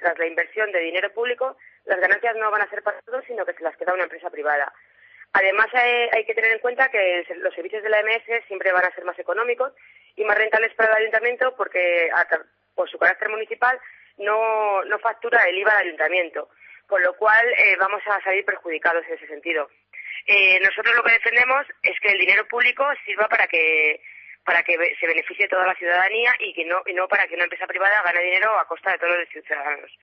tras la inversión de dinero público, las ganancias no van a ser para todos, sino que se las queda una empresa privada. Además, hay que tener en cuenta que los servicios de la AMS siempre van a ser más económicos y más rentables para el ayuntamiento porque, por su carácter municipal, no factura el IVA al ayuntamiento, con lo cual vamos a salir perjudicados en ese sentido. Nosotros lo que defendemos es que el dinero público sirva para que se beneficie toda la ciudadanía y no para que una empresa privada gane dinero a costa de todos los ciudadanos.